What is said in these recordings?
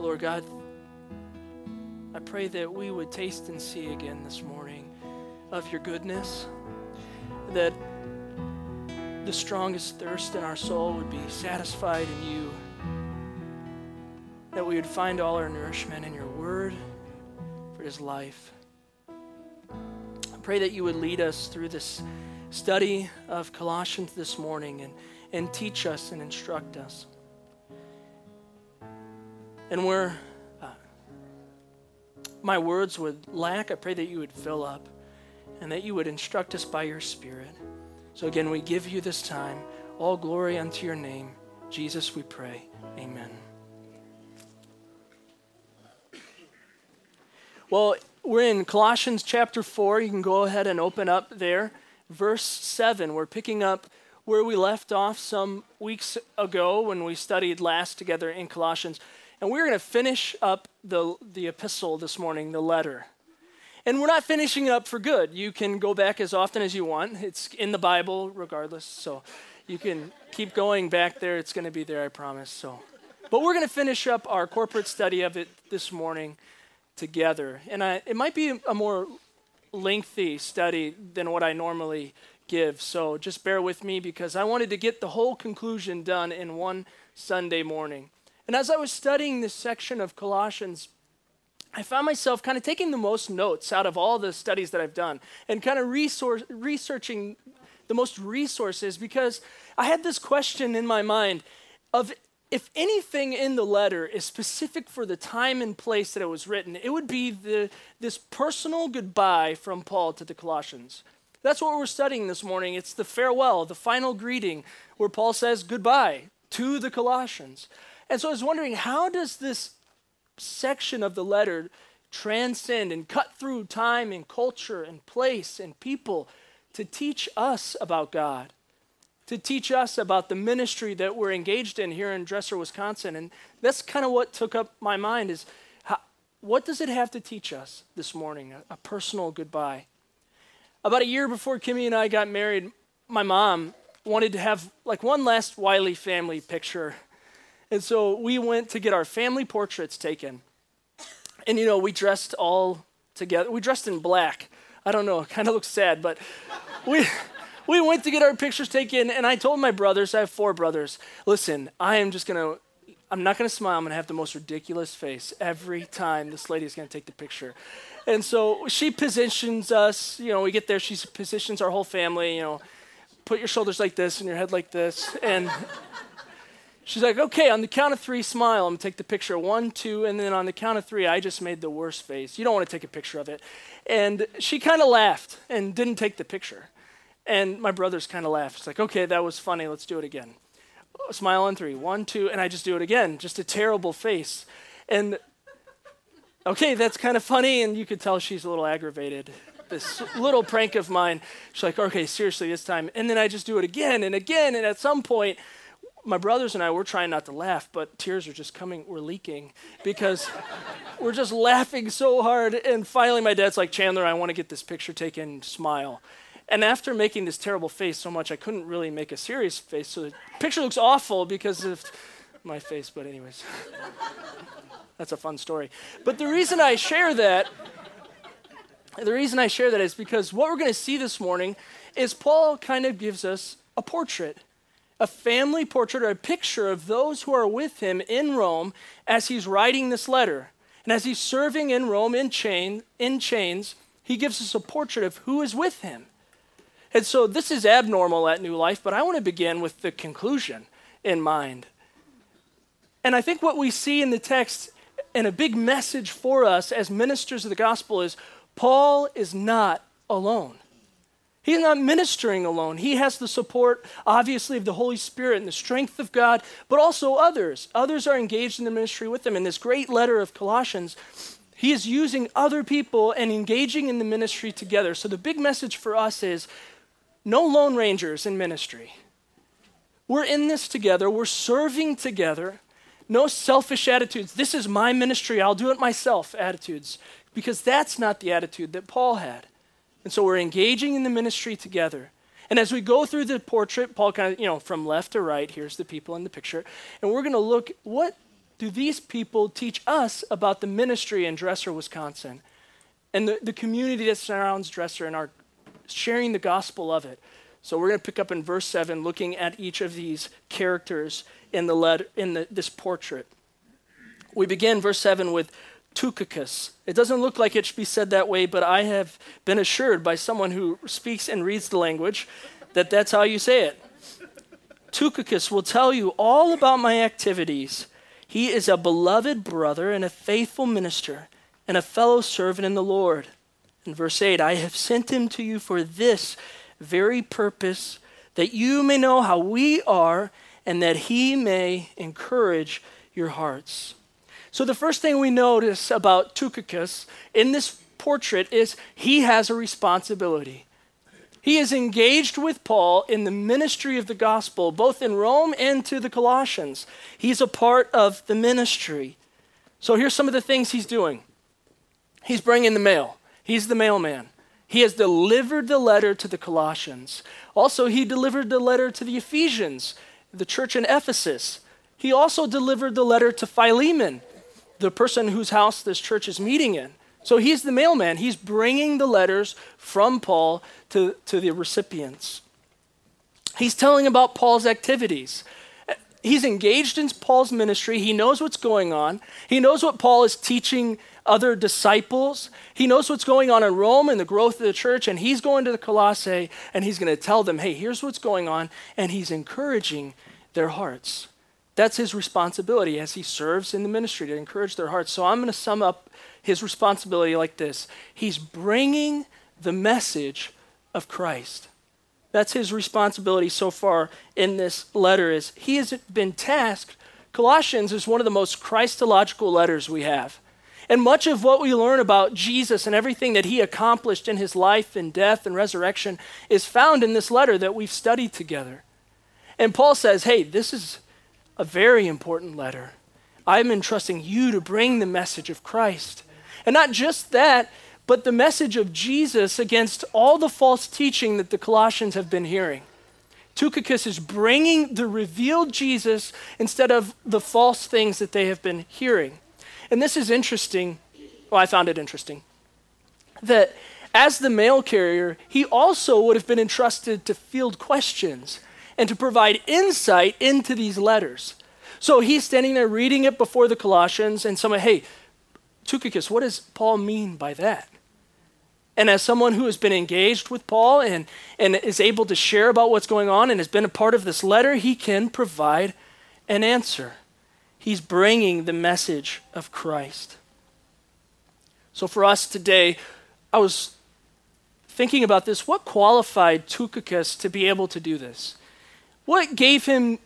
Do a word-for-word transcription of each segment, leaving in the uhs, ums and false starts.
Lord God, I pray that we would taste and see again this morning of your goodness, that the strongest thirst in our soul would be satisfied in you, that we would find all our nourishment in your word, for it is life. I pray that you would lead us through this study of Colossians this morning and, and teach us and instruct us. And where uh, my words would lack, I pray that you would fill up and that you would instruct us by your Spirit. So again, we give you this time. All glory unto your name. Jesus, we pray. Amen. Well, we're in Colossians chapter four. You can go ahead and open up there. Verse seven. We're picking up where we left off some weeks ago when we studied last together in Colossians. And we're going to finish up the, the epistle this morning, the letter. And we're not finishing up for good. You can go back as often as you want. It's in the Bible regardless. So you can keep going back there. It's going to be there, I promise. So, but we're going to finish up our corporate study of it this morning together. And I, it might be a more lengthy study than what I normally give. So just bear with me because I wanted to get the whole conclusion done in one Sunday morning. And as I was studying this section of Colossians, I found myself kind of taking the most notes out of all the studies that I've done and kind of resource, researching the most resources because I had this question in my mind of if anything in the letter is specific for the time and place that it was written, it would be the this personal goodbye from Paul to the Colossians. That's what we're studying this morning. It's the farewell, the final greeting where Paul says goodbye to the Colossians. And so I was wondering, how does this section of the letter transcend and cut through time and culture and place and people to teach us about God, to teach us about the ministry that we're engaged in here in Dresser, Wisconsin? And that's kind of what took up my mind is, how, what does it have to teach us this morning, a, a personal goodbye? About a year before Kimmy and I got married, my mom wanted to have like one last Wiley family picture. And so we went to get our family portraits taken. And, you know, we dressed all together. We dressed in black. I don't know, it kind of looks sad, but we we went to get our pictures taken. And I told my brothers, I have four brothers, listen, I am just going to, I'm not going to smile. I'm going to have the most ridiculous face every time this lady is going to take the picture. And so she positions us, you know, we get there, she positions our whole family, you know, put your shoulders like this and your head like this. And she's like, okay, on the count of three, smile. I'm going to take the picture. One, two, and then on the count of three, I just made the worst face. You don't want to take a picture of it. And she kind of laughed and didn't take the picture. And my brothers kind of laughed. It's like, okay, that was funny. Let's do it again. Smile on three. One, two, and I just do it again. Just a terrible face. And, okay, that's kind of funny, and you could tell she's a little aggravated. This little prank of mine. She's like, okay, seriously, this time. And then I just do it again and again, and at some point, my brothers and I, we're trying not to laugh, but tears are just coming, we're leaking because we're just laughing so hard. And finally my dad's like, Chandler, I want to get this picture taken, smile. And after making this terrible face so much, I couldn't really make a serious face. So the picture looks awful because of my face, but anyways, that's a fun story. But the reason I share that, the reason I share that is because what we're going to see this morning is Paul kind of gives us a portrait. A family portrait or a picture of those who are with him in Rome as he's writing this letter. And as he's serving in Rome in chain, in chains, he gives us a portrait of who is with him. And so this is abnormal at New Life, but I want to begin with the conclusion in mind. And I think what we see in the text and a big message for us as ministers of the gospel is Paul is not alone. He's not ministering alone. He has the support, obviously, of the Holy Spirit and the strength of God, but also others. Others are engaged in the ministry with him. In this great letter of Colossians, he is using other people and engaging in the ministry together. So the big message for us is no lone rangers in ministry. We're in this together. We're serving together. No selfish attitudes. This is my ministry. I'll do it myself attitudes, because that's not the attitude that Paul had. And so we're engaging in the ministry together. And as we go through the portrait, Paul kind of, you know, from left to right, here's the people in the picture. And we're going to look, what do these people teach us about the ministry in Dresser, Wisconsin, and the, the community that surrounds Dresser and our sharing the gospel of it? So we're going to pick up in verse seven, looking at each of these characters in the letter, in the, this portrait. We begin verse seven with Tychicus. It doesn't look like it should be said that way, but I have been assured by someone who speaks and reads the language that that's how you say it. Tychicus will tell you all about my activities. He is a beloved brother and a faithful minister and a fellow servant in the Lord. In verse eight, I have sent him to you for this very purpose, that you may know how we are and that he may encourage your hearts. So the first thing we notice about Tychicus in this portrait is he has a responsibility. He is engaged with Paul in the ministry of the gospel, both in Rome and to the Colossians. He's a part of the ministry. So here's some of the things he's doing. He's bringing the mail. He's the mailman. He has delivered the letter to the Colossians. Also, he delivered the letter to the Ephesians, the church in Ephesus. He also delivered the letter to Philemon, the person whose house this church is meeting in. So he's the mailman. He's bringing the letters from Paul to, to the recipients. He's telling about Paul's activities. He's engaged in Paul's ministry. He knows what's going on. He knows what Paul is teaching other disciples. He knows what's going on in Rome and the growth of the church, and he's going to the Colossae, and he's going to tell them, hey, here's what's going on, and he's encouraging their hearts. That's his responsibility as he serves in the ministry, to encourage their hearts. So I'm going to sum up his responsibility like this. He's bringing the message of Christ. That's his responsibility so far in this letter. Is he has been tasked. Colossians is one of the most Christological letters we have. And much of what we learn about Jesus and everything that he accomplished in his life and death and resurrection is found in this letter that we've studied together. And Paul says, hey, this is a very important letter. I'm entrusting you to bring the message of Christ. And not just that, but the message of Jesus against all the false teaching that the Colossians have been hearing. Tychicus is bringing the revealed Jesus instead of the false things that they have been hearing. And this is interesting. Well, I found it interesting that as the mail carrier, he also would have been entrusted to field questions and to provide insight into these letters. So he's standing there reading it before the Colossians, and someone, hey, Tychicus, what does Paul mean by that? And as someone who has been engaged with Paul and, and is able to share about what's going on and has been a part of this letter, he can provide an answer. He's bringing the message of Christ. So for us today, I was thinking about this. What qualified Tychicus to be able to do this? What gave him,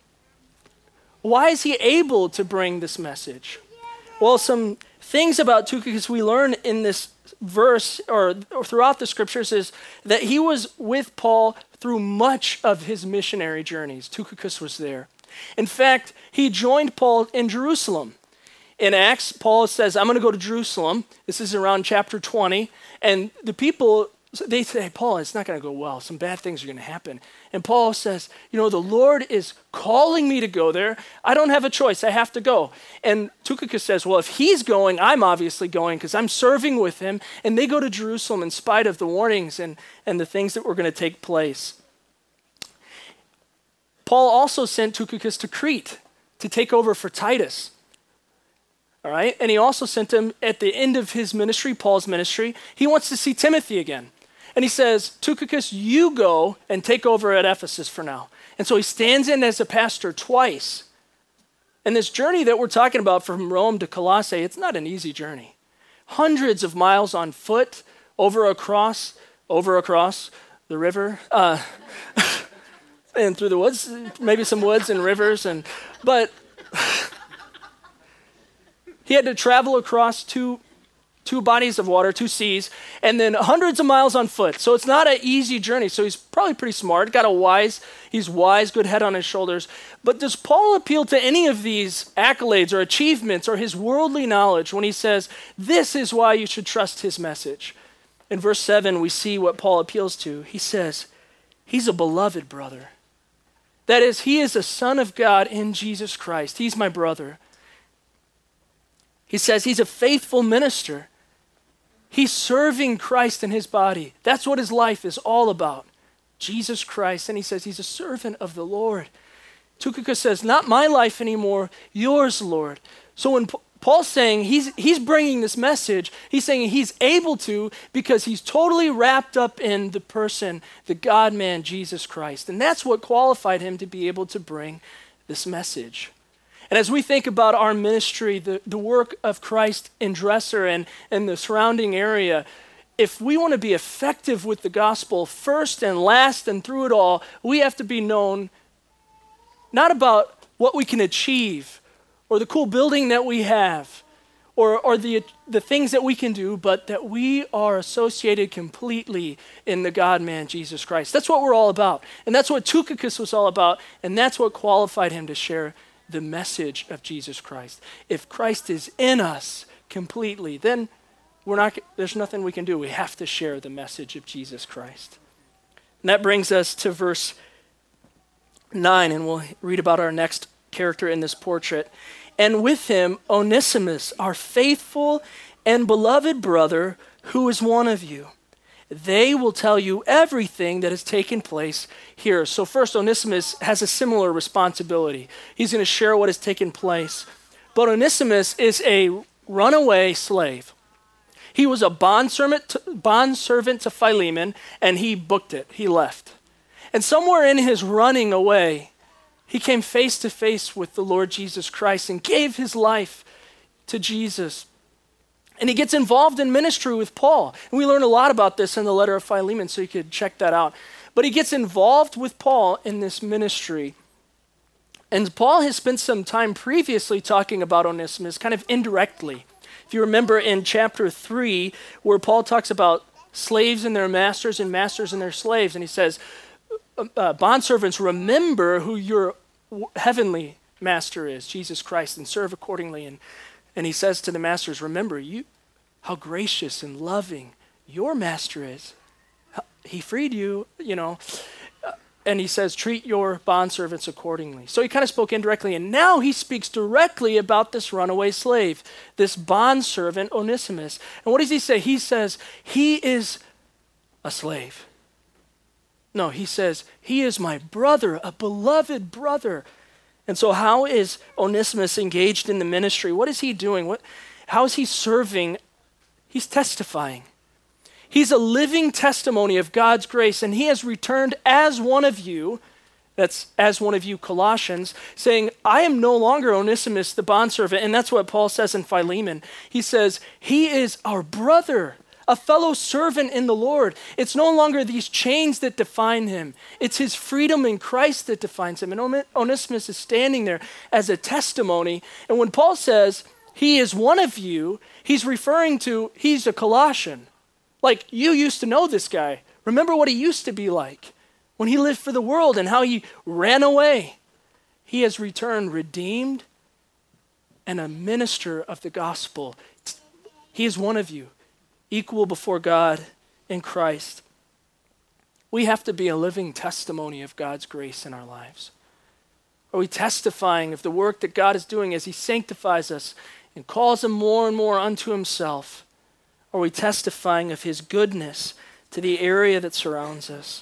why is he able to bring this message? Well, some things about Tychicus we learn in this verse or, or throughout the scriptures is that he was with Paul through much of his missionary journeys. Tychicus was there. In fact, he joined Paul in Jerusalem. In Acts, Paul says, I'm going to go to Jerusalem. This is around chapter twenty. And the people, they say, hey, Paul, it's not going to go well. Some bad things are going to happen. And Paul says, you know, the Lord is calling me to go there. I don't have a choice. I have to go. And Tychicus says, well, if he's going, I'm obviously going because I'm serving with him. And they go to Jerusalem in spite of the warnings and, and the things that were going to take place. Paul also sent Tychicus to Crete to take over for Titus. All right? And he also sent him at the end of his ministry, Paul's ministry. He wants to see Timothy again. And he says, Tychicus, you go and take over at Ephesus for now. And so he stands in as a pastor twice. And this journey that we're talking about from Rome to Colossae, it's not an easy journey. Hundreds of miles on foot, over across, over across the river. Uh, and through the woods, maybe some woods and rivers, and but he had to travel across two, two bodies of water, two seas, and then hundreds of miles on foot. So it's not an easy journey. So he's probably pretty smart, got a wise, he's wise, good head on his shoulders. But does Paul appeal to any of these accolades or achievements or his worldly knowledge when he says, this is why you should trust his message? In verse seven, we see what Paul appeals to. He says, he's a beloved brother. That is, he is a son of God in Jesus Christ. He's my brother. He says he's a faithful minister. He's serving Christ in his body. That's what his life is all about. Jesus Christ. And he says he's a servant of the Lord. Tychicus says, not my life anymore, yours, Lord. So when P- Paul's saying he's, he's bringing this message, he's saying he's able to because he's totally wrapped up in the person, the God-man, Jesus Christ. And that's what qualified him to be able to bring this message. And as we think about our ministry, the, the work of Christ in Dresser and, and the surrounding area, if we want to be effective with the gospel first and last and through it all, we have to be known not about what we can achieve or the cool building that we have or, or the, the things that we can do, but that we are associated completely in the God-man, Jesus Christ. That's what we're all about. And that's what Tychicus was all about. And that's what qualified him to share the message of Jesus Christ. If Christ is in us completely, then we're not, there's nothing we can do. We have to share the message of Jesus Christ. And that brings us to verse nine, and we'll read about our next character in this portrait. And with him, Onesimus, our faithful and beloved brother, who is one of you. They will tell you everything that has taken place here. So first, Onesimus has a similar responsibility. He's going to share what has taken place. But Onesimus is a runaway slave. He was a bondservant to, bondservant to Philemon, and he booked it. He left. And somewhere in his running away, he came face to face with the Lord Jesus Christ and gave his life to Jesus. And he gets involved in ministry with Paul. And we learn a lot about this in the letter of Philemon, so you could check that out. But he gets involved with Paul in this ministry. And Paul has spent some time previously talking about Onesimus, kind of indirectly. If you remember in chapter three, where Paul talks about slaves and their masters and masters and their slaves, and he says, uh, bondservants, remember who your heavenly master is, Jesus Christ, and serve accordingly. And And he says to the masters, remember you, how gracious and loving your master is. He freed you, you know. And he says, treat your bondservants accordingly. So he kind of spoke indirectly. And now he speaks directly about this runaway slave, this bondservant Onesimus. And what does he say? He says, he is a slave. No, he says, he is my brother, a beloved brother. And so how is Onesimus engaged in the ministry? What is he doing? What, how is he serving? He's testifying. He's a living testimony of God's grace, and he has returned as one of you, that's as one of you Colossians, saying, I am no longer Onesimus, the bondservant. And that's what Paul says in Philemon. He says, he is our brother, a fellow servant in the Lord. It's no longer these chains that define him. It's his freedom in Christ that defines him. And Onesimus is standing there as a testimony. And when Paul says he is one of you, he's referring to, he's a Colossian. Like, you used to know this guy. Remember what he used to be like when he lived for the world and how he ran away. He has returned redeemed and a minister of the gospel. He is one of you, equal before God in Christ. We have to be a living testimony of God's grace in our lives. Are we testifying of the work that God is doing as he sanctifies us and calls them more and more unto himself? Are we testifying of his goodness to the area that surrounds us?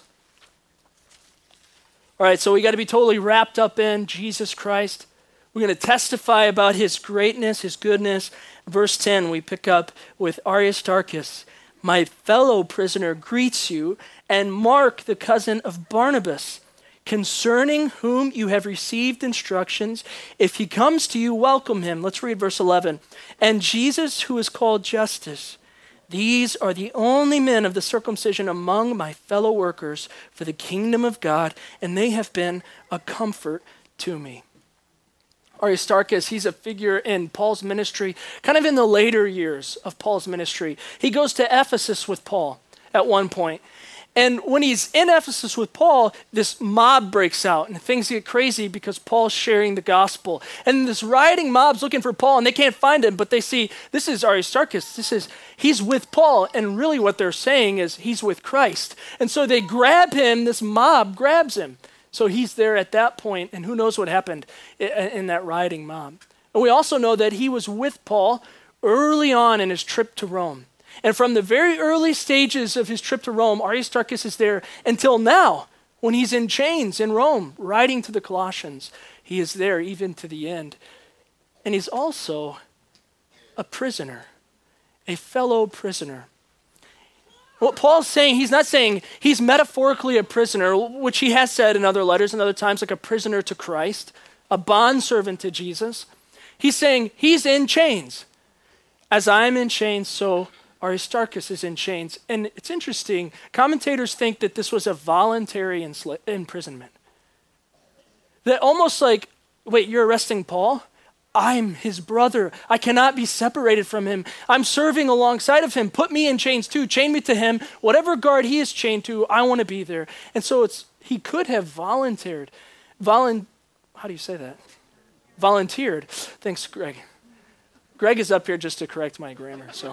All right, so we got to be totally wrapped up in Jesus Christ. We're going to testify about his greatness, his goodness. Verse ten, we pick up with Aristarchus. My fellow prisoner greets you, and Mark, the cousin of Barnabas, concerning whom you have received instructions. If he comes to you, welcome him. Let's read verse eleven. And Jesus, who is called Justus. These are the only men of the circumcision among my fellow workers for the kingdom of God, and they have been a comfort to me. Aristarchus, he's a figure in Paul's ministry, kind of in the later years of Paul's ministry. He goes to Ephesus with Paul at one point. And when he's in Ephesus with Paul, this mob breaks out and things get crazy because Paul's sharing the gospel. And this rioting mob's looking for Paul and they can't find him, but they see, this is Aristarchus. This is, he's with Paul. And really what they're saying is he's with Christ. And so they grab him, this mob grabs him. So he's there at that point, and who knows what happened in, in that rioting mob. And we also know that he was with Paul early on in his trip to Rome. And from the very early stages of his trip to Rome, Aristarchus is there until now, when he's in chains in Rome, writing to the Colossians. He is there even to the end. And he's also a prisoner, a fellow prisoner. What Paul's saying, he's not saying he's metaphorically a prisoner, which he has said in other letters and other times, like a prisoner to Christ, a bondservant to Jesus. He's saying he's in chains. As I'm in chains, so Aristarchus is in chains. And it's interesting, commentators think that this was a voluntary ensla- imprisonment. That almost like, wait, you're arresting Paul? I'm his brother. I cannot be separated from him. I'm serving alongside of him. Put me in chains too. Chain me to him. Whatever guard he is chained to, I want to be there. And so it's he could have volunteered. Volun, how do you say that? Volunteered. Thanks, Greg. Greg is up here just to correct my grammar, so.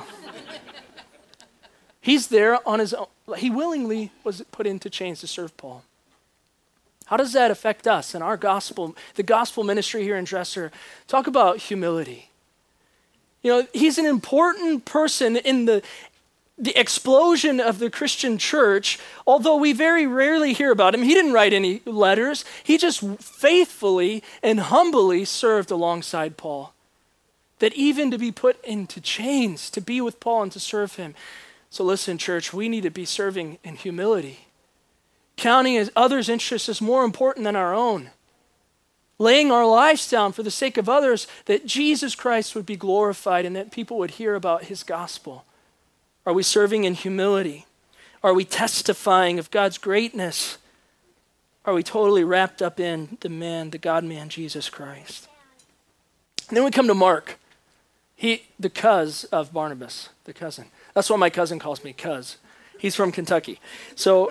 He's there on his own. He willingly was put into chains to serve Paul. How does that affect us and our gospel, the gospel ministry here in Dresser? Talk about humility. You know, he's an important person in the, the explosion of the Christian church, although we very rarely hear about him. He didn't write any letters. He just faithfully and humbly served alongside Paul. That even to be put into chains, to be with Paul and to serve him. So listen, church, we need to be serving in humility. Counting as others' interests as more important than our own. Laying our lives down for the sake of others, that Jesus Christ would be glorified and that people would hear about his gospel. Are we serving in humility? Are we testifying of God's greatness? Are we totally wrapped up in the man, the God-man, Jesus Christ? And then we come to Mark. He, the cuz of Barnabas, the cousin. That's what my cousin calls me, cuz. He's from Kentucky. So,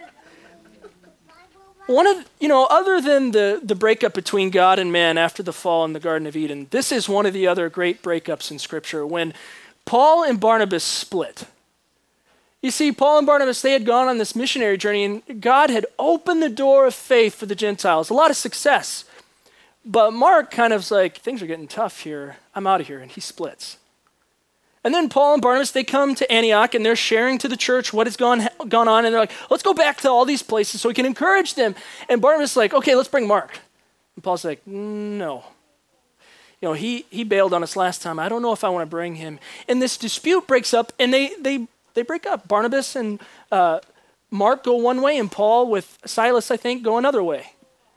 one of, you know, other than the, the breakup between God and man after the fall in the Garden of Eden, this is one of the other great breakups in Scripture when Paul and Barnabas split. You see, Paul and Barnabas, they had gone on this missionary journey and God had opened the door of faith for the Gentiles. A lot of success. But Mark kind of was like, things are getting tough here. I'm out of here. And he splits. And then Paul and Barnabas, they come to Antioch and they're sharing to the church what has gone, gone on. And they're like, let's go back to all these places so we can encourage them. And Barnabas is like, okay, let's bring Mark. And Paul's like, no. You know, he he bailed on us last time. I don't know if I want to bring him. And this dispute breaks up and they they they break up. Barnabas and uh, Mark go one way and Paul with Silas, I think, go another way.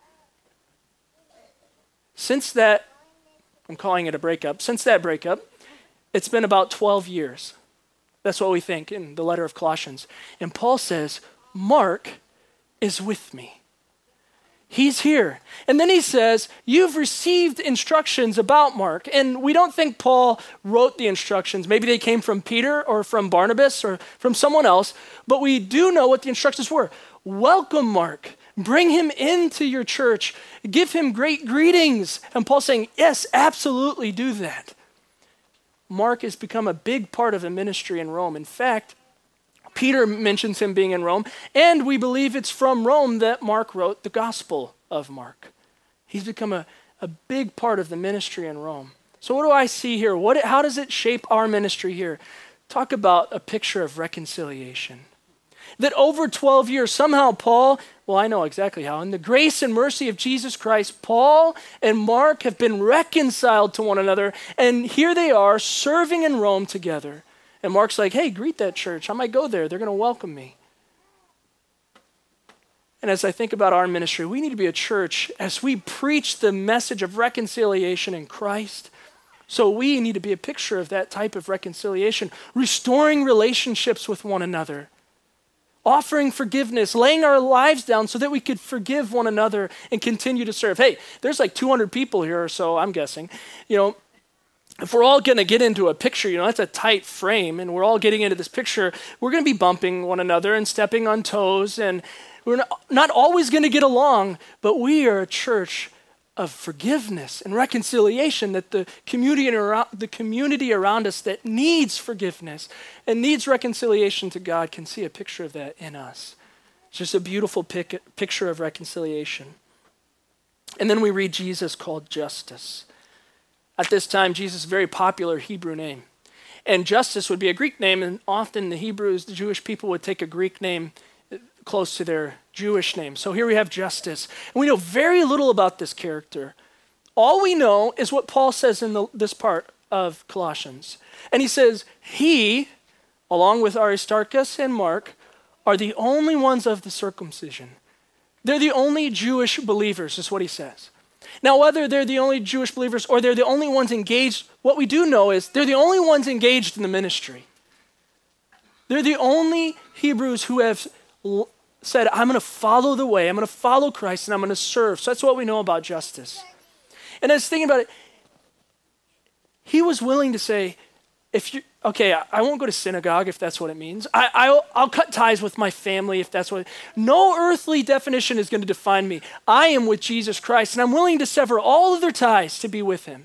Since that, I'm calling it a breakup, since that breakup, it's been about twelve years. That's what we think in the letter of Colossians. And Paul says, Mark is with me. He's here. And then he says, you've received instructions about Mark. And we don't think Paul wrote the instructions. Maybe they came from Peter or from Barnabas or from someone else. But we do know what the instructions were. Welcome Mark. Bring him into your church. Give him great greetings. And Paul's saying, yes, absolutely do that. Mark has become a big part of the ministry in Rome. In fact, Peter mentions him being in Rome, and we believe it's from Rome that Mark wrote the Gospel of Mark. He's become a, a big part of the ministry in Rome. So what do I see here? What, how does it shape our ministry here? Talk about a picture of reconciliation. That over twelve years, somehow Paul, well, I know exactly how, in the grace and mercy of Jesus Christ, Paul and Mark have been reconciled to one another, and here they are serving in Rome together. And Mark's like, hey, greet that church. I might go there. They're going to welcome me. And as I think about our ministry, we need to be a church as we preach the message of reconciliation in Christ. So we need to be a picture of that type of reconciliation, restoring relationships with one another, offering forgiveness, laying our lives down so that we could forgive one another and continue to serve. Hey, there's like two hundred people here or so, I'm guessing. You know, if we're all going to get into a picture, you know, that's a tight frame, and we're all getting into this picture, we're going to be bumping one another and stepping on toes, and we're not, not always going to get along, but we are a church of forgiveness and reconciliation, that the community around, the community around us that needs forgiveness and needs reconciliation to God can see a picture of that in us. It's just a beautiful pic, picture of reconciliation. And then we read Jesus called justice. At this time, Jesus' very popular Hebrew name. And Justus would be a Greek name, and often the Hebrews, the Jewish people, would take a Greek name close to their Jewish name. So here we have Justus. And we know very little about this character. All we know is what Paul says in the, this part of Colossians. And he says, he, along with Aristarchus and Mark, are the only ones of the circumcision. They're the only Jewish believers, is what he says. Now, whether they're the only Jewish believers or they're the only ones engaged, what we do know is they're the only ones engaged in the ministry. They're the only Hebrews who have l- said, I'm going to follow the way, I'm going to follow Christ, and I'm going to serve. So that's what we know about Justus. And I was thinking about it, he was willing to say, if you okay, I, I won't go to synagogue if that's what it means. I, I'll, I'll cut ties with my family if that's what it, no earthly definition is going to define me. I am with Jesus Christ, and I'm willing to sever all other ties to be with him.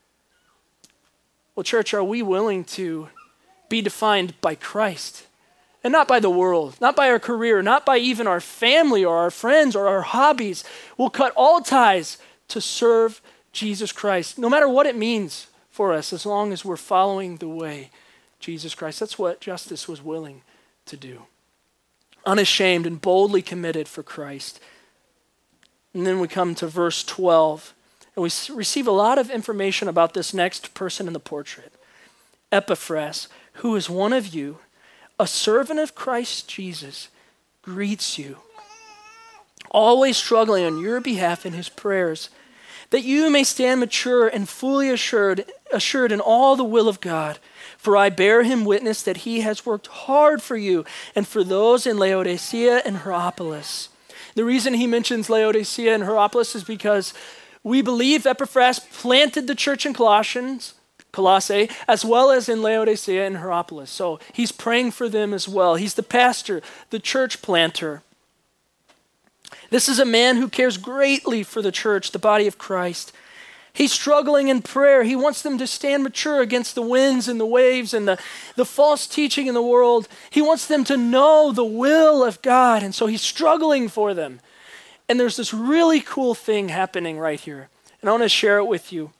Well, church, are we willing to be defined by Christ and not by the world, not by our career, not by even our family or our friends or our hobbies? We'll cut all ties to serve Jesus Christ, no matter what it means for us, as long as we're following the way Jesus Christ. That's what Justus was willing to do. Unashamed and boldly committed for Christ. And then we come to verse twelve, and we receive a lot of information about this next person in the portrait. Epaphras, who is one of you, a servant of Christ Jesus, greets you, always struggling on your behalf in his prayers, that you may stand mature and fully assured, assured in all the will of God. For I bear him witness that he has worked hard for you and for those in Laodicea and Hierapolis. The reason he mentions Laodicea and Hierapolis is because we believe Epaphras planted the church in Colossians, Colossae, as well as in Laodicea and Hierapolis. So he's praying for them as well. He's the pastor, the church planter. This is a man who cares greatly for the church, the body of Christ. He's struggling in prayer. He wants them to stand mature against the winds and the waves and the, the false teaching in the world. He wants them to know the will of God, and so he's struggling for them. And there's this really cool thing happening right here, and I want to share it with you.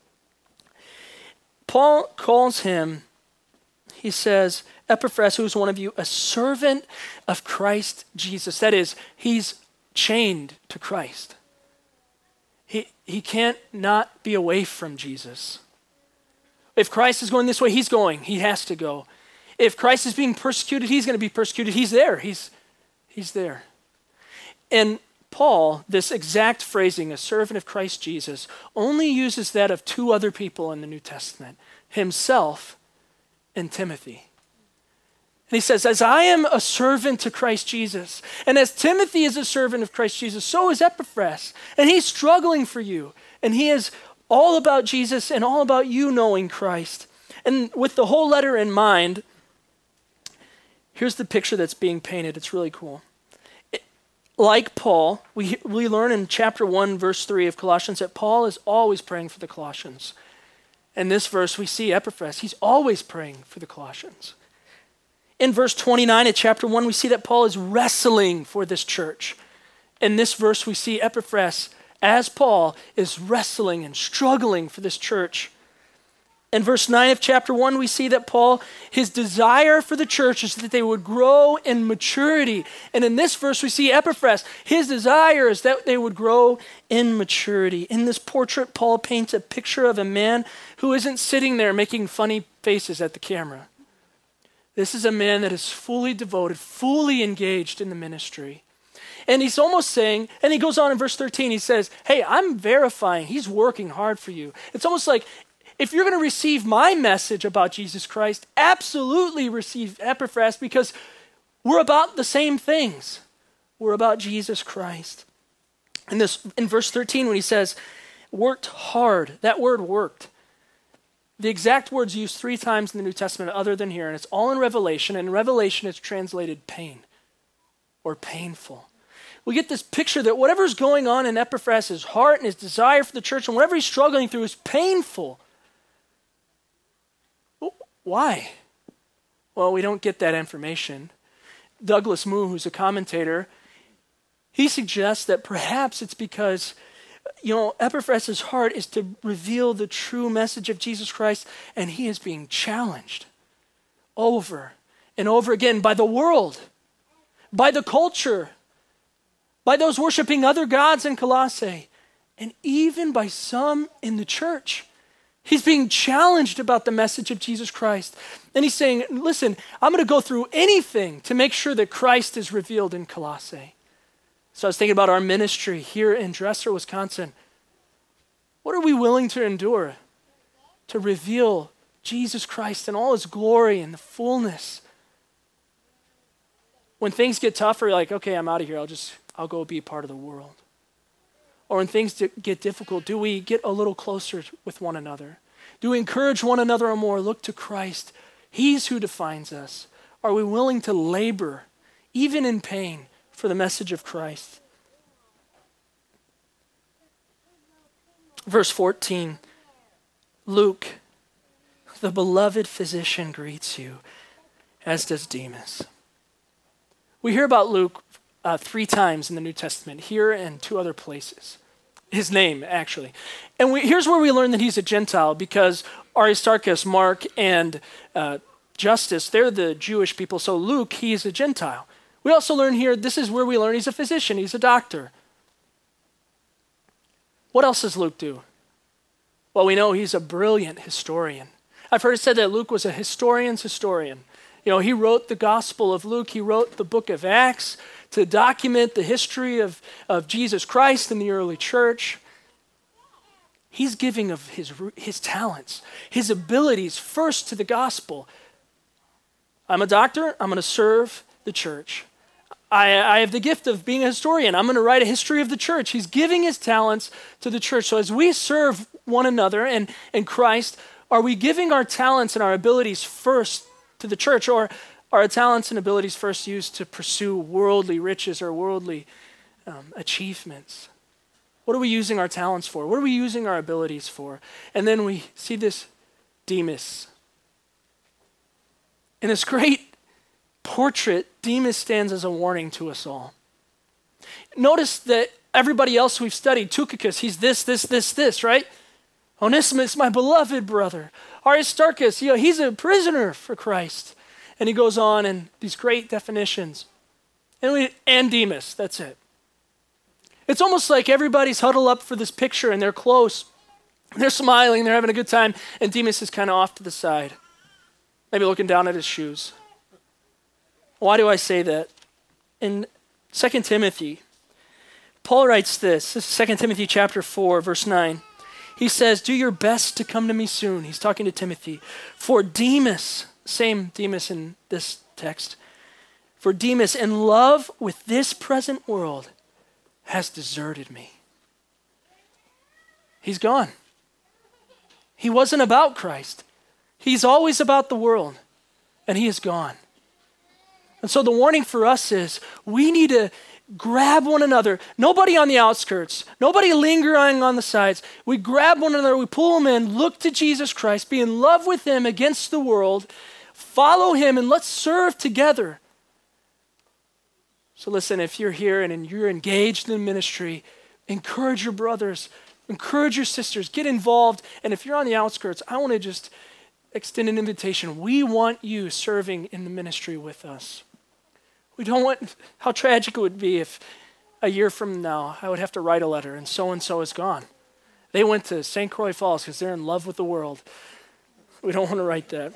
Paul calls him, he says, Epaphras, who is one of you, a servant of Christ Jesus. That is, he's chained to Christ. He, he can't not be away from Jesus. If Christ is going this way, he's going. He has to go. If Christ is being persecuted, he's going to be persecuted. He's there. He's, he's there. And Paul, this exact phrasing, a servant of Christ Jesus, only uses that of two other people in the New Testament, himself and Timothy. And he says, as I am a servant to Christ Jesus, and as Timothy is a servant of Christ Jesus, so is Epaphras. And he's struggling for you. And he is all about Jesus and all about you knowing Christ. And with the whole letter in mind, here's the picture that's being painted. It's really cool. It, like Paul, we, we learn in chapter one, verse three of Colossians that Paul is always praying for the Colossians. In this verse, we see Epaphras. He's always praying for the Colossians. In verse twenty-nine of chapter one, we see that Paul is wrestling for this church. In this verse, we see Epaphras, as Paul, is wrestling and struggling for this church. In verse nine of chapter one, we see that Paul, his desire for the church is that they would grow in maturity. And in this verse, we see Epaphras, his desire is that they would grow in maturity. In this portrait, Paul paints a picture of a man who isn't sitting there making funny faces at the camera. This is a man that is fully devoted, fully engaged in the ministry. And he's almost saying, and he goes on in verse thirteen, he says, hey, I'm verifying, he's working hard for you. It's almost like, if you're going to receive my message about Jesus Christ, absolutely receive Epaphras, because we're about the same things. We're about Jesus Christ. And this, in verse thirteen, when he says, worked hard, that word worked. The exact word's used three times in the New Testament other than here, and it's all in Revelation, and in Revelation it's translated pain or painful. We get this picture that whatever's going on in Epaphras' heart and his desire for the church and whatever he's struggling through is painful. Why? Well, we don't get that information. Douglas Moo, who's a commentator, he suggests that perhaps it's because You know, Epaphras' heart is to reveal the true message of Jesus Christ, and he is being challenged over and over again by the world, by the culture, by those worshiping other gods in Colossae, and even by some in the church. He's being challenged about the message of Jesus Christ. And he's saying, listen, I'm going to go through anything to make sure that Christ is revealed in Colossae. So I was thinking about our ministry here in Dresser, Wisconsin. What are we willing to endure to reveal Jesus Christ in all his glory and the fullness? When things get tougher, you're like, okay, I'm out of here. I'll just, I'll go be a part of the world. Or when things get difficult, do we get a little closer with one another? Do we encourage one another more? Look to Christ. He's who defines us. Are we willing to labor, even in pain, for the message of Christ? Verse fourteen, Luke, the beloved physician, greets you, as does Demas. We hear about Luke Uh, three times in the New Testament, here and two other places. His name, actually. And we, here's where we learn that he's a Gentile, because Aristarchus, Mark, and uh, Justus, they're the Jewish people, so Luke, he's a Gentile. We also learn here, this is where we learn he's a physician, he's a doctor. What else does Luke do? Well, we know he's a brilliant historian. I've heard it said that Luke was a historian's historian. You know, he wrote the Gospel of Luke, he wrote the book of Acts to document the history of, of Jesus Christ in the early church. He's giving of his, his talents, his abilities first to the gospel. I'm a doctor, I'm going to serve the church. I, I have the gift of being a historian, I'm going to write a history of the church. He's giving his talents to the church. So as we serve one another and, and Christ, are we giving our talents and our abilities first to the church, or are our talents and abilities first used to pursue worldly riches or worldly um, achievements? What are we using our talents for? What are we using our abilities for? And then we see this Demas. In this great portrait, Demas stands as a warning to us all. Notice that everybody else we've studied, Tychicus, he's this, this, this, this, right? Onesimus, my beloved brother. Aristarchus, you know, he's a prisoner for Christ. And he goes on in these great definitions. And, we, and Demas, that's it. It's almost like everybody's huddled up for this picture and they're close. They're smiling, they're having a good time, and Demas is kind of off to the side, maybe looking down at his shoes. Why do I say that? In Second Timothy, Paul writes this. This is Second Timothy chapter four, verse nine. He says, do your best to come to me soon. He's talking to Timothy. For Demas, same Demas in this text, for Demas, in love with this present world, has deserted me. He's gone. He wasn't about Christ. He's always about the world, and he is gone. And so the warning for us is we need to grab one another. Nobody on the outskirts, nobody lingering on the sides. We grab one another, we pull them in, look to Jesus Christ, be in love with him against the world, follow him, and let's serve together. So listen, if you're here and you're engaged in ministry, encourage your brothers, encourage your sisters, get involved. And if you're on the outskirts, I want to just extend an invitation. We want you serving in the ministry with us. We don't want, how tragic it would be if a year from now I would have to write a letter and so-and-so is gone. They went to Saint Croix Falls because they're in love with the world. We don't want to write that.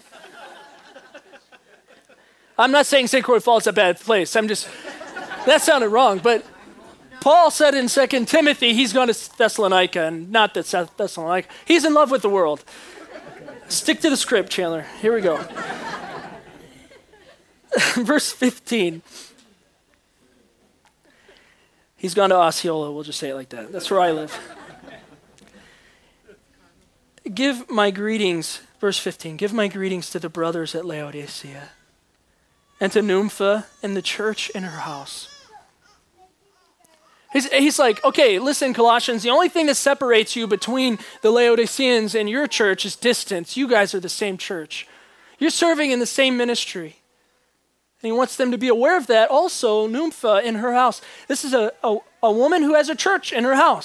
I'm not saying Saint Croix Falls is a bad place. I'm just, that sounded wrong, but Paul said in Second Timothy, he's gone to Thessalonica, and not that Thessalonica. He's in love with the world. Stick to the script, Chandler. Here we go. Verse fifteen. He's gone to Osceola, we'll just say it like that. That's where I live. Give my greetings, verse fifteen, give my greetings to the brothers at Laodicea and to Nympha and the church in her house. He's, he's like, okay, listen, Colossians, the only thing that separates you between the Laodiceans and your church is distance. You guys are the same church. You're serving in the same ministry. And he wants them to be aware of that. Also, Nympha in her house. This is a, a, a woman who has a church in her house.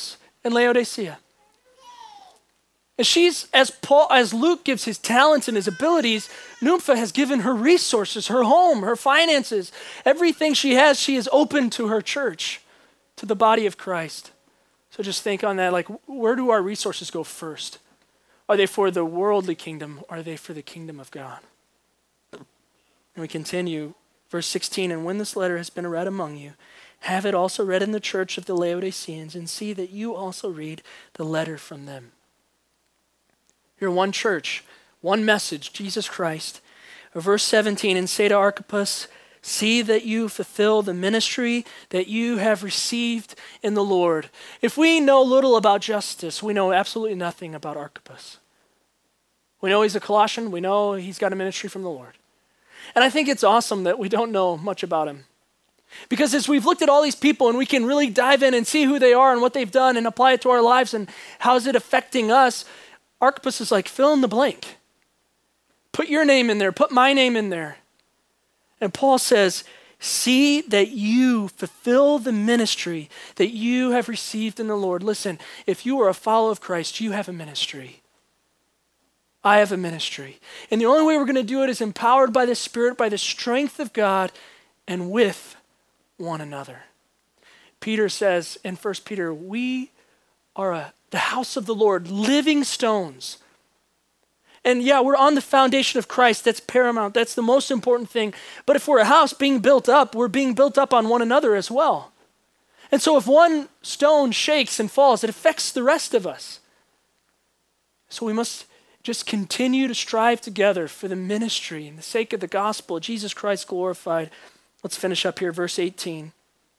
in Laodicea. And she's, as Paul, as Luke gives his talents and his abilities, Nympha has given her resources, her home, her finances, everything she has, she is open to her church, to the body of Christ. So just think on that, like, where do our resources go first? Are they for the worldly kingdom? Or are they for the kingdom of God? And we continue, verse sixteen, and when this letter has been read among you, have it also read in the church of the Laodiceans, and see that you also read the letter from them. You're one church, one message, Jesus Christ. Verse seventeen, and say to Archippus, see that you fulfill the ministry that you have received in the Lord. If we know little about Justus, we know absolutely nothing about Archippus. We know he's a Colossian. We know he's got a ministry from the Lord. And I think it's awesome that we don't know much about him. Because as we've looked at all these people and we can really dive in and see who they are and what they've done and apply it to our lives and how is it affecting us, Archippus is like, fill in the blank. Put your name in there. Put my name in there. And Paul says, see that you fulfill the ministry that you have received in the Lord. Listen, if you are a follower of Christ, you have a ministry. I have a ministry. And the only way we're going to do it is empowered by the Spirit, by the strength of God, and with one another. Peter says in First Peter, we are a, the house of the Lord, living stones. And yeah, we're on the foundation of Christ. That's paramount. That's the most important thing. But if we're a house being built up, we're being built up on one another as well. And so if one stone shakes and falls, it affects the rest of us. So we must just continue to strive together for the ministry and the sake of the gospel, Jesus Christ glorified. Let's finish up here, verse eighteen.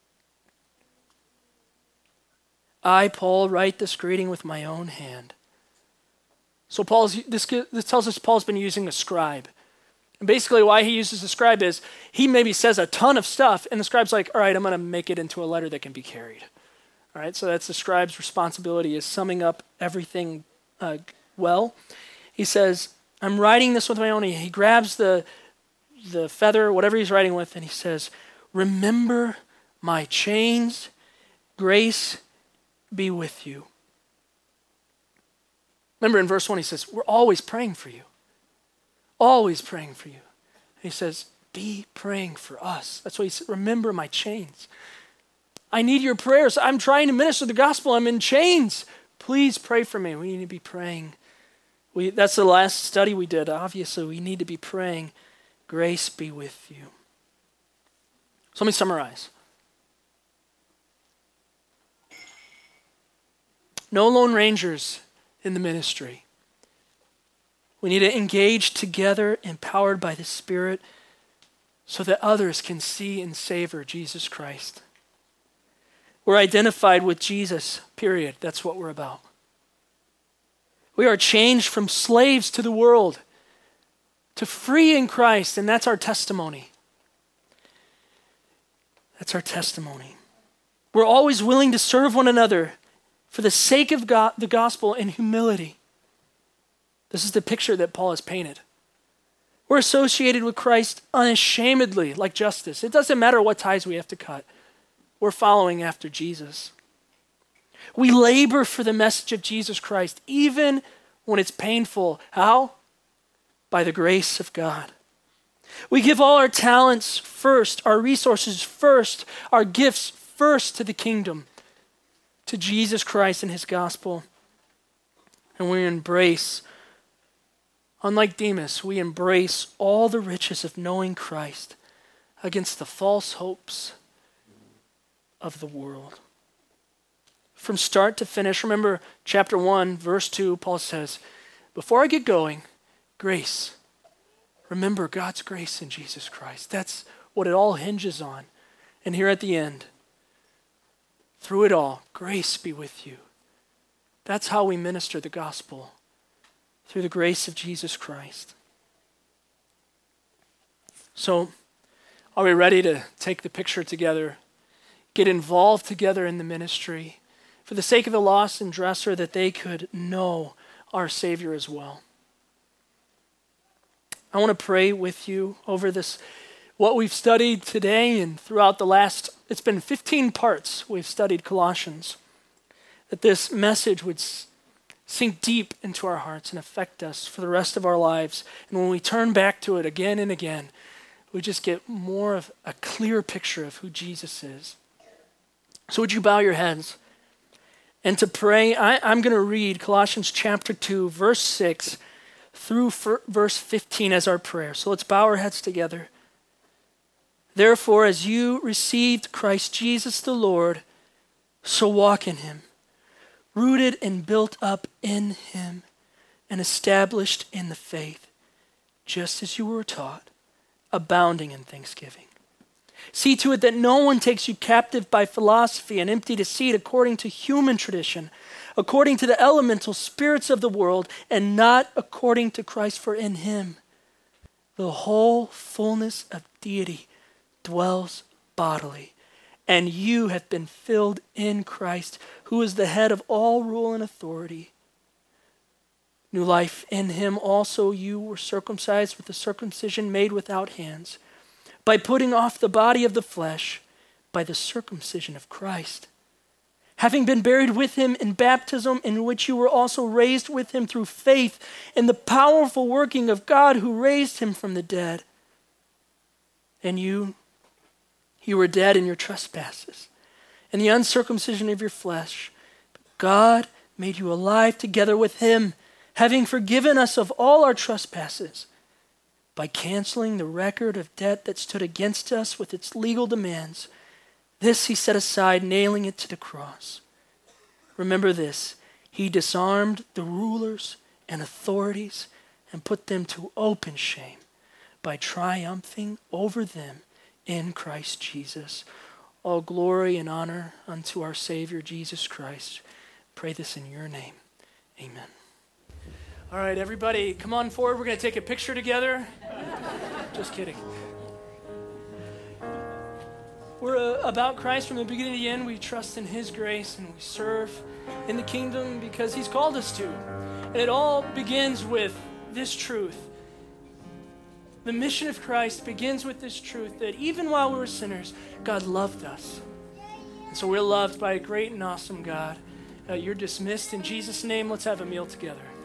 I, Paul, write this greeting with my own hand. So Paul's this, this tells us Paul's been using a scribe. And basically why he uses a scribe is he maybe says a ton of stuff, and the scribe's like, all right, I'm going to make it into a letter that can be carried. All right, so that's the scribe's responsibility, is summing up everything uh, well. He says, I'm writing this with my own hand. He grabs the, the feather, whatever he's writing with, and he says, remember my chains, grace be with you. Remember in verse one, he says, we're always praying for you. Always praying for you. And he says, be praying for us. That's why he said, remember my chains. I need your prayers. I'm trying to minister the gospel. I'm in chains. Please pray for me. We need to be praying. We, that's the last study we did. Obviously, we need to be praying. Grace be with you. So let me summarize. No lone rangers in the ministry. We need to engage together, empowered by the Spirit, so that others can see and savor Jesus Christ. We're identified with Jesus, period. That's what we're about. We are changed from slaves to the world to free in Christ, and that's our testimony. That's our testimony. We're always willing to serve one another for the sake of God, the gospel, in humility. This is the picture that Paul has painted. We're associated with Christ unashamedly, like Justus. It doesn't matter what ties we have to cut. We're following after Jesus. We labor for the message of Jesus Christ, even when it's painful. How? By the grace of God. We give all our talents first, our resources first, our gifts first to the kingdom, to Jesus Christ and his gospel. And we embrace, unlike Demas, we embrace all the riches of knowing Christ against the false hopes of the world. From start to finish, remember chapter one, verse two, Paul says, before I get going, grace. Remember God's grace in Jesus Christ. That's what it all hinges on. And here at the end, through it all, grace be with you. That's how we minister the gospel, through the grace of Jesus Christ. So, are we ready to take the picture together, get involved together in the ministry, for the sake of the lost and dresser, that they could know our Savior as well? I want to pray with you over this, what we've studied today and throughout the last, it's been fifteen parts we've studied Colossians. that this message would s- sink deep into our hearts and affect us for the rest of our lives. And when we turn back to it again and again, we just get more of a clear picture of who Jesus is. So would you bow your heads? And to pray, I, I'm going to read Colossians chapter two, verse six through f- verse fifteen as our prayer. So let's bow our heads together. Therefore, as you received Christ Jesus the Lord, so walk in him, rooted and built up in him, and established in the faith, just as you were taught, abounding in thanksgiving. See to it that no one takes you captive by philosophy and empty deceit according to human tradition, according to the elemental spirits of the world, and not according to Christ, for in him the whole fullness of deity dwells bodily, and you have been filled in Christ, who is the head of all rule and authority. New life in him also you were circumcised with a circumcision made without hands, by putting off the body of the flesh by the circumcision of Christ, having been buried with him in baptism, in which you were also raised with him through faith in the powerful working of God who raised him from the dead. And you, you were dead in your trespasses and the uncircumcision of your flesh. But God made you alive together with him, having forgiven us of all our trespasses, by canceling the record of debt that stood against us with its legal demands. This he set aside, nailing it to the cross. Remember this, he disarmed the rulers and authorities and put them to open shame by triumphing over them in Christ Jesus. All glory and honor unto our Savior Jesus Christ. Pray this in your name. Amen. All right, everybody, come on forward. We're going to take a picture together. Just kidding. We're uh, about Christ from the beginning to the end. We trust in his grace and we serve in the kingdom because he's called us to. And it all begins with this truth. The mission of Christ begins with this truth that even while we were sinners, God loved us. And so we're loved by a great and awesome God. Uh, you're dismissed. In Jesus' name, let's have a meal together.